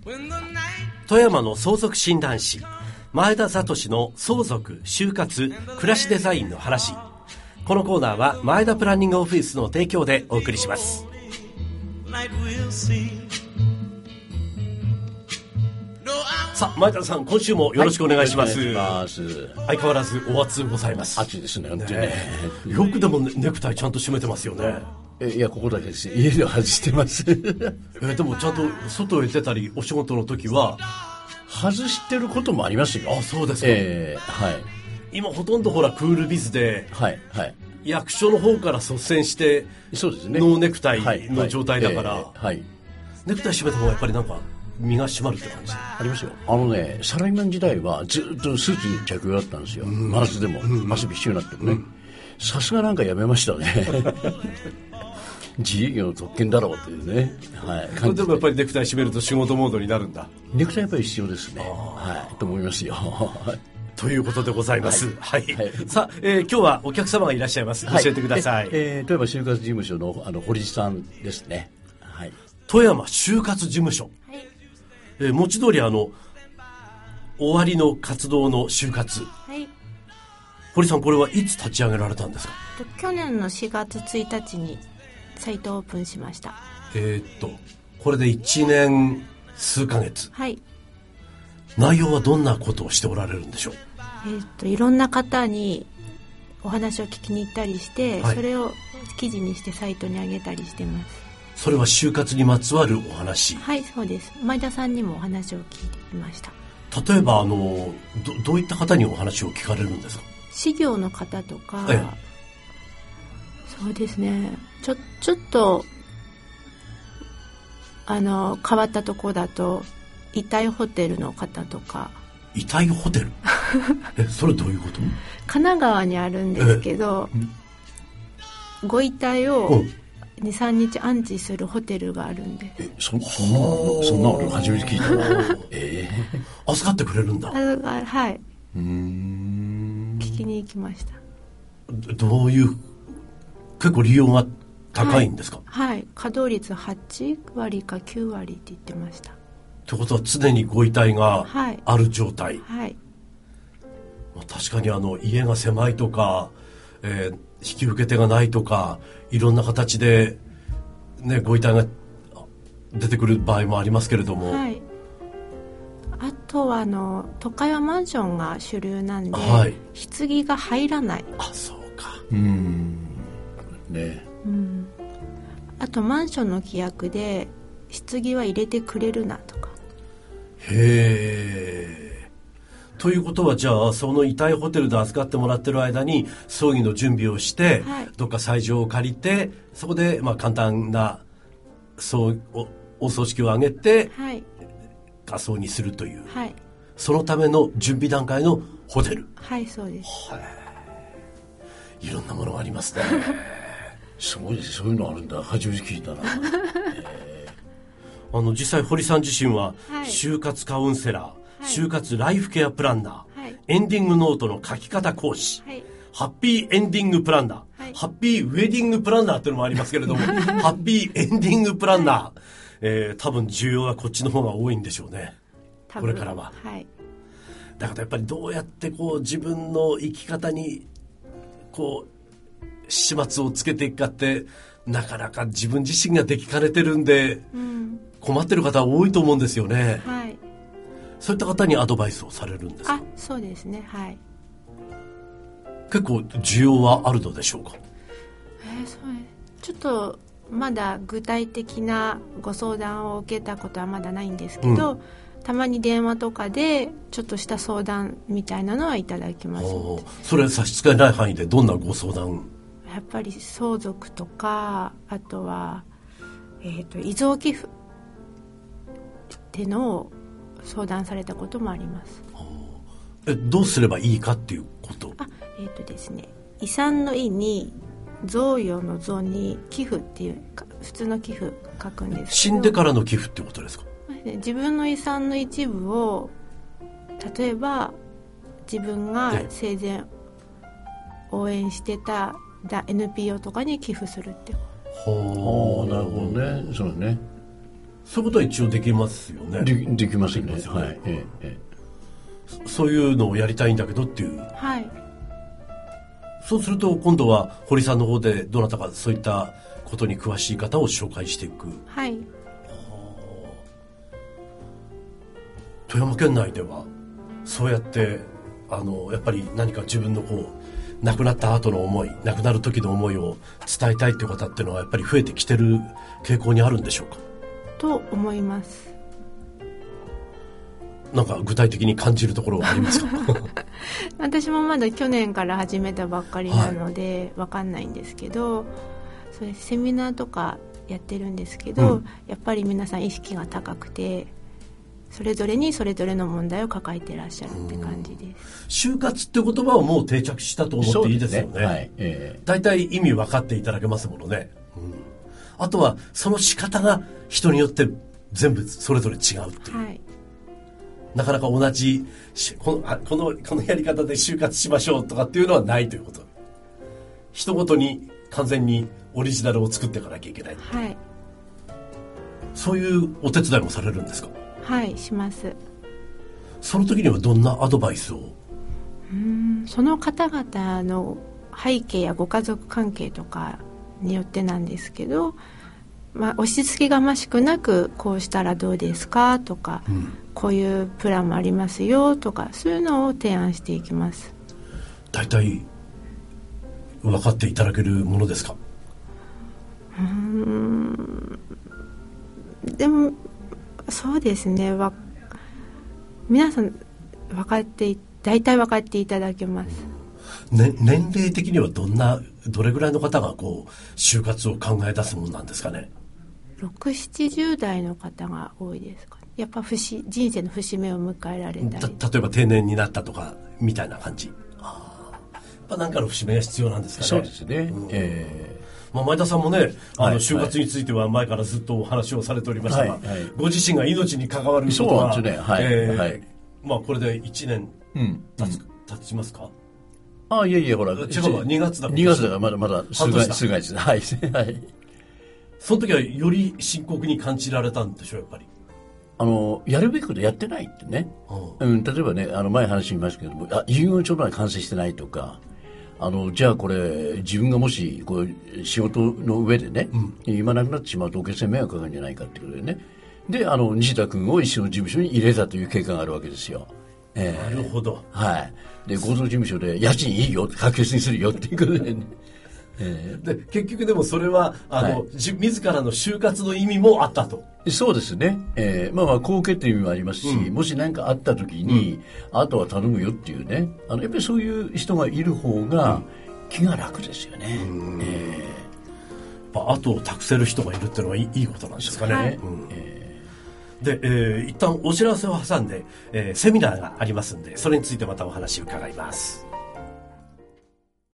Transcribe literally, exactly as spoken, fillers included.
富山の相続診断士前田聡の相続、就活、暮らしデザインの話。このコーナーは前田プランニングオフィスの提供でお送りします。さあ前田さん、今週もよろしくお願いします。はい、お願いします。相変わらずお暑うございます。 暑いですね、本当にね。 よくでもネクタイちゃんと締めてますよね。 いや、ここだけです。家では外してますえでもちゃんと外へ出たりお仕事の時は外してることもありますよ。 あ、そうですか。 えー、はい。 今ほとんどほらクールビズで、 はいはい、 役所の方から率先してそうですね、 ノーネクタイの状態だから、 はいはいえーはい、 ネクタイ締めた方がやっぱりなんか身が締まるって感じありますよ。あのね、サラリーマン時代はずっとスーツに着用だったんですよ。真夏でも、うん、汗びっしりになってもね。さすがなんかやめましたね自営業の特権だろうというね、はい、 それでもやっぱりネクタイ締めると仕事モードになるんだ。 ネクタイやっぱり必要ですね、はい、と思いますよということでございます。はい。はいはい、さあ、えー、今日はお客様がいらっしゃいます。教えてください。はい、 えー、富山就活事務所のあの堀さんですね。はい。 富山就活事務所。はい。えー、文字通りあの終わりの活動の就活。はい。堀さん、これはいつ立ち上げられたんですか？ 去年のしがつついたちにサイトオープンしました。 えー、っとこれでいちねん数ヶ月。 はい。 内容はどんなことをしておられるんでしょう？ えー、っといろんな方にお話を聞きに行ったりして、はい、それを記事にしてサイトに上げたりしてます。 それは就活にまつわるお話？ はい、そうです。前田さんにもお話を聞いてきました。 例えばあの ど, どういった方にお話を聞かれるんですか？ 事業の方とか、 ええ、 そうですね、ちょちょっとあの変わったところだと遺体ホテルの方とか。 遺体ホテルえそれどういうこと？ 神奈川にあるんですけど、えご遺体をに、さんにち安置するホテルがあるんです。 え そ, そんなのそんなの初めて聞いたえー、預かってくれるんだ。 あはい。 うーん、 聞きに行きました。 どういう結構利用が高いんですか？ はい、はい、稼働率はちわりかきゅうわりって言ってました。 ってことは常にご遺体がある状態。 はい、はい、 まあ、確かにあの家が狭いとか、えー、引き受け手がないとかいろんな形で、ね、ご遺体が出てくる場合もありますけれども、 はい、あとはあの都会はマンションが主流なんで、 はい、 棺が入らない。 あ、そうか。 うーん、ね、 うん、あとマンションの規約で棺は入れてくれるなとか。 へー。ということはじゃあその遺体ホテルで預かってもらってる間に葬儀の準備をして、はい、どっか斎場を借りてそこでまあ簡単な葬おお葬式を挙げて、はい、火葬にするという、はい、そのための準備段階のホテル。 はい、そうです。 はい、いろんなものがありますねすごいです。そういうのあるんだ。初めて聞いたなあの実際堀さん自身は、はい、就活カウンセラー、はい、就活ライフケアプランナー、はい、エンディングノートの書き方講師、はい、ハッピーエンディングプランナー、はい、ハッピーウェディングプランナーっていうのもありますけれどもハッピーエンディングプランナー、はい、えー、多分需要はこっちの方が多いんでしょうね、これからは。はい、だからやっぱりどうやってこう自分の生き方にこう始末をつけていくかってなかなか自分自身ができかねてるんで、うん、困ってる方多いと思うんですよね。はい、そういった方にアドバイスをされるんですか？ あ、そうですね、はい。 結構需要はあるのでしょうか？ えー、それちょっとまだ具体的なご相談を受けたことはまだないんですけど、うん、たまに電話とかでちょっとした相談みたいなのはいただきます。 それは差し支えない範囲でどんなご相談？ やっぱり相続とか、あとは、えーと、遺贈寄付ってのを相談されたこともあります。 え、どうすればいいかっていうこと？ あ、えーとですね、遺産の遺に贈与の贈に寄付っていう普通の寄付書くんですけど、 死んでからの寄付ってことですか？ 自分の遺産の一部を例えば自分が生前応援してた エヌピーオー とかに寄付するって。 ほう、なるほどね。そうね。 そういうことは一応できますよね。 で, できますよね。 できますよね。 はい。ええ、 そういうのをやりたいんだけどっていう。 はい。 そうすると今度は堀さんの方でどなたかそういったことに詳しい方を紹介していく。 はい。 富山県内ではそうやってあのやっぱり何か自分のこう亡くなった後の思い、亡くなる時の思いを伝えたいという方っていうのはやっぱり増えてきてる傾向にあるんでしょうか。 と思います。 なんか具体的に感じるところはありますか？ 私もまだ去年から始めたばっかりなので分かんないんですけど、それセミナーとかやってるんですけど、うん、やっぱり皆さん意識が高くてそれぞれにそれぞれの問題を抱えていらっしゃるって感じです。 就活って言葉はもう定着したと思っていいですよね。はい、えー、だいたい意味分かっていただけますものね、うん、あとはその仕方が人によって全部それぞれ違うっていう、はい、なかなか同じこの、この、このやり方で就活しましょうとかっていうのはないということ。人ごとに完全にオリジナルを作っていかなきゃいけない、はい、そういうお手伝いもされるんですか？ はい、します。 その時にはどんなアドバイスを？ うーん、その方々の背景やご家族関係とかによってなんですけど、まあ、押し付けがましくなくこうしたらどうですかとか、うん、こういうプランもありますよとかそういうのを提案していきます。 大体分かっていただけるものですか？ うーん、でもそうですね、わ皆さん分かって大体分かっていただけます、 ね、年齢的にはどんなどれぐらいの方がこう就活を考え出すものなんですかね？ ろくじゅう、ななじゅう代の方が多いですか？やっぱ節人生の節目を迎えられたり、 た例えば定年になったとかみたいな感じ。あ、やっぱ何かの節目が必要なんですかね？ そうですね、うん、えーまあ、前田さんもね、あの就活については前からずっとお話をされておりましたが、はいはい、ご自身が命に関わることは、 そうなんですね、はい、えーはい、 まあ、これでいちねん経つ、うん、経ちますか？ ああ、いやいや、ほら、違うわ、にがつだにがつだからまだまだ数ヶ月です。はい、はい。 その時はより深刻に感じられたんでしょう、やっぱり。 あのやるべきことやってないってね、うんうん、例えばね、あの前話しましたけども、あ、遺言書まで完成してないとか、あのじゃあこれ自分がもしこう仕事の上でね、うん、今なくなってしまうとお客さんに迷惑かかるんじゃないかってことでね、であの西田君を一緒の事務所に入れたという経過があるわけですよ、えー、なるほど、 はい、で合同事務所で家賃いいよ確実にするよっていうことでね、 えー、で結局でもそれはあの、はい、自らの就活の意味もあったと。 そうですね、えー、まあまあ後継という意味もありますし、うん、もし何かあった時に、うん、あとは頼むよっていうね、あのやっぱりそういう人がいる方が気が楽ですよね、うん、えー、後を託せる人がいるっていうのはいい、いいことなんですかね、はい、うん、えー、で、えー、一旦お知らせを挟んで、えー、セミナーがありますんでそれについてまたお話を伺います。